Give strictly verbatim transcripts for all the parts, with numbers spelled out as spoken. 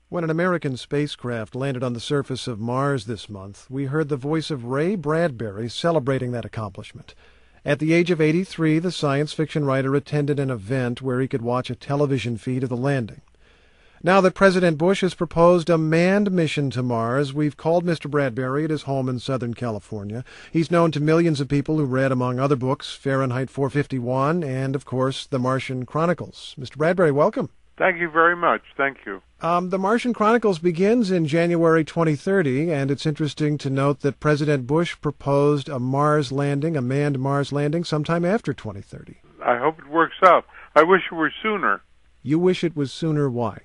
When an American spacecraft landed on the surface of Mars this month, we heard the voice of Ray Bradbury celebrating that accomplishment. At the age of eighty-three, the science fiction writer attended an event where he could watch a television feed of the landing. Now that President Bush has proposed a manned mission to Mars, we've called Mister Bradbury at his home in Southern California. He's known to millions of people who read, among other books, Fahrenheit four fifty-one and, of course, The Martian Chronicles. Mister Bradbury, welcome. Thank you very much. Thank you. Um, the Martian Chronicles begins in January twenty thirty, and it's interesting to note that President Bush proposed a Mars landing, a manned Mars landing, sometime after twenty thirty. I hope it works out. I wish it were sooner. You wish it was sooner. Why?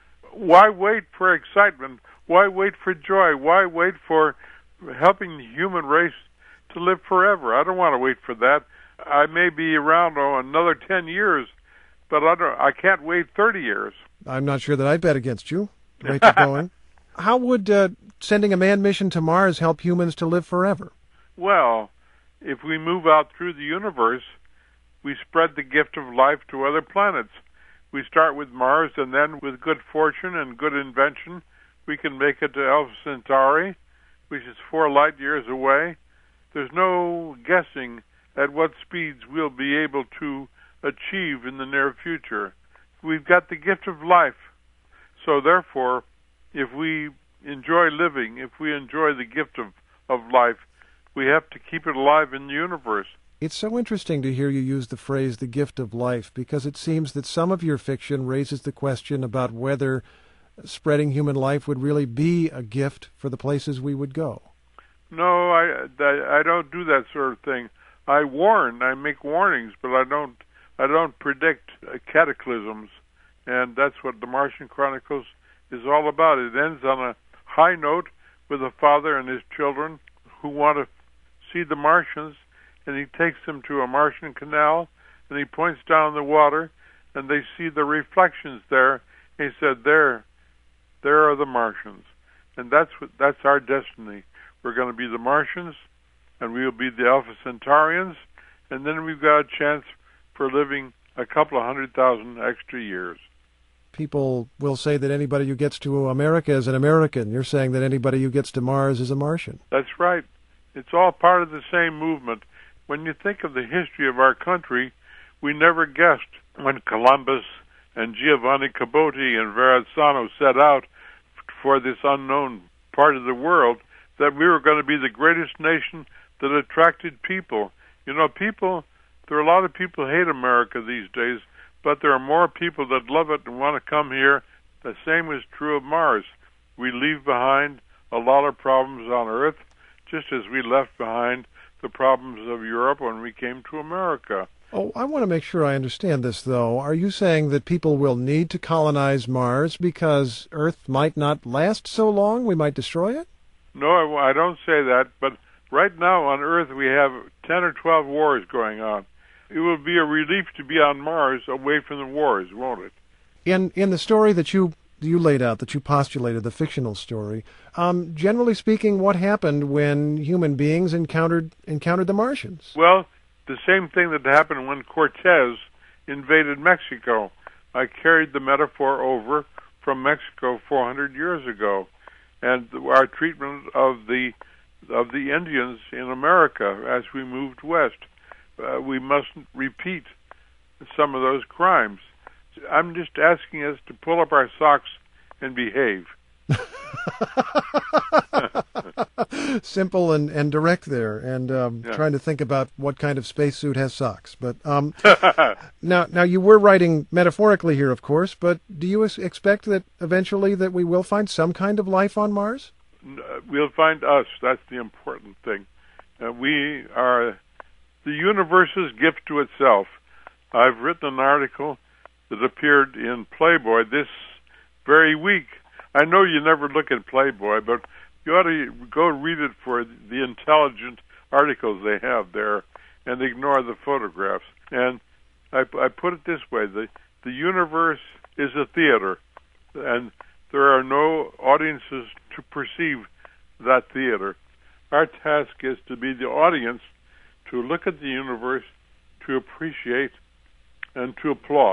Why wait for excitement? Why wait for joy? Why wait for helping the human race to live forever? I don't want to wait for that. I may be around oh, another ten years, but I, don't, I can't wait thirty years. I'm not sure that I bet against you. The rate you're going. How would uh, sending a manned mission to Mars help humans to live forever? Well, if we move out through the universe, we spread the gift of life to other planets. We start with Mars, and then with good fortune and good invention, we can make it to Alpha Centauri, which is four light years away. There's no guessing at what speeds we'll be able to achieve in the near future. We've got the gift of life. So therefore, if we enjoy living, if we enjoy the gift of, of life, we have to keep it alive in the universe. It's so interesting to hear you use the phrase the gift of life, because it seems that some of your fiction raises the question about whether spreading human life would really be a gift for the places we would go. No, I, I, I don't do that sort of thing. I warn, I make warnings, but I don't I don't predict cataclysms, and that's what the Martian Chronicles is all about. It ends on a high note with a father and his children who want to see the Martians, and he takes them to a Martian canal, and he points down the water, and they see the reflections there. He said, there, there are the Martians. And that's what, that's our destiny. We're going to be the Martians, and we'll be the Alpha Centaurians, and then we've got a chance for living a couple of hundred thousand extra years. People will say that anybody who gets to America is an American. You're saying that anybody who gets to Mars is a Martian. That's right. It's all part of the same movement. When you think of the history of our country, we never guessed when Columbus and Giovanni Caboti and Verrazzano set out for this unknown part of the world that we were going to be the greatest nation that attracted people. You know, people, there are a lot of people who hate America these days, but there are more people that love it and want to come here. The same is true of Mars. We leave behind a lot of problems on Earth, just as we left behind the problems of Europe when we came to America. Oh, I want to make sure I understand this, though. Are you saying that people will need to colonize Mars because Earth might not last so long? We might destroy it? No, I don't say that, but right now on Earth we have ten or twelve wars going on. It will be a relief to be on Mars away from the wars, won't it? In in the story that you you laid out, that you postulated, the fictional story, um, generally speaking, what happened when human beings encountered encountered the Martians? Well, the same thing that happened when Cortez invaded Mexico. I carried the metaphor over from Mexico four hundred years ago, and our treatment of the of the Indians in America as we moved west. Uh, we mustn't repeat some of those crimes. I'm just asking us to pull up our socks and behave. Simple and, and direct there, and um, yeah. trying to think about what kind of spacesuit has socks. But um, now, now you were writing metaphorically here, of course. But do you expect that eventually that we will find some kind of life on Mars? We'll find us. That's the important thing. Uh, we are the universe's gift to itself. I've written an article that appeared in Playboy this very week. I know you never look at Playboy, but you ought to go read it for the intelligent articles they have there and ignore the photographs. And I, I put it this way, the, the universe is a theater, and there are no audiences to perceive that theater. Our task is to be the audience, to look at the universe, to appreciate, and to applaud.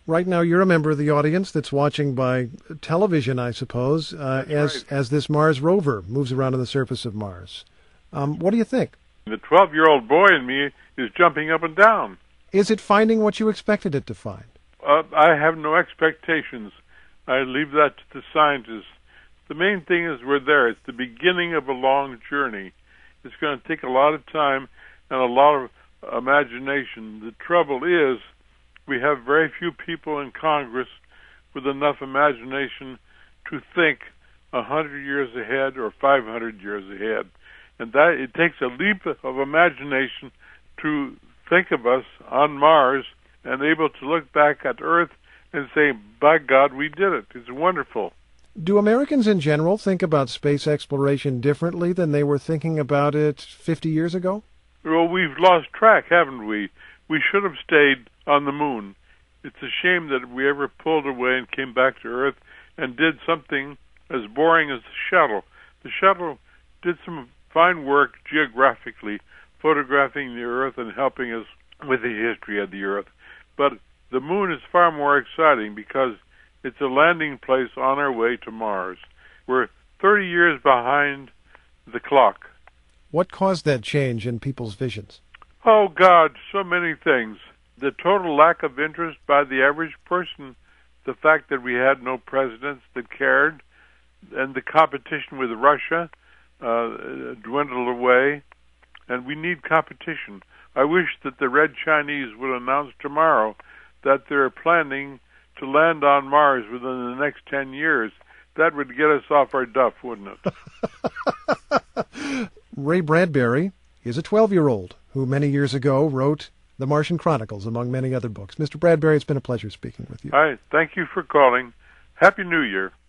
Right now, you're a member of the audience that's watching by television, I suppose, uh, as right. as this Mars rover moves around on the surface of Mars. Um, what do you think? The twelve-year-old boy in me is jumping up and down. Is it finding what you expected it to find? Uh, I have no expectations. I leave that to the scientists. The main thing is we're there. It's the beginning of a long journey. It's going to take a lot of time and a lot of imagination. The trouble is we have very few people in Congress with enough imagination to think a hundred years ahead or five hundred years ahead. And that it takes a leap of imagination to think of us on Mars and able to look back at Earth and say, by God, we did it. It's wonderful. Do Americans in general think about space exploration differently than they were thinking about it fifty years ago? Well, we've lost track, haven't we? We should have stayed on the moon. It's a shame that we ever pulled away and came back to Earth and did something as boring as the shuttle. The shuttle did some fine work geographically, photographing the Earth and helping us with the history of the Earth. But the moon is far more exciting because it's a landing place on our way to Mars. We're thirty years behind the clock. What caused that change in people's visions? Oh, God, so many things. The total lack of interest by the average person, the fact that we had no presidents that cared, and the competition with Russia uh, dwindled away, and we need competition. I wish that the Red Chinese would announce tomorrow that they're planning to land on Mars within the next ten years. That would get us off our duff, wouldn't it? Ray Bradbury is a twelve-year-old who many years ago wrote The Martian Chronicles, among many other books. Mister Bradbury, it's been a pleasure speaking with you. All right. Thank you for calling. Happy New Year.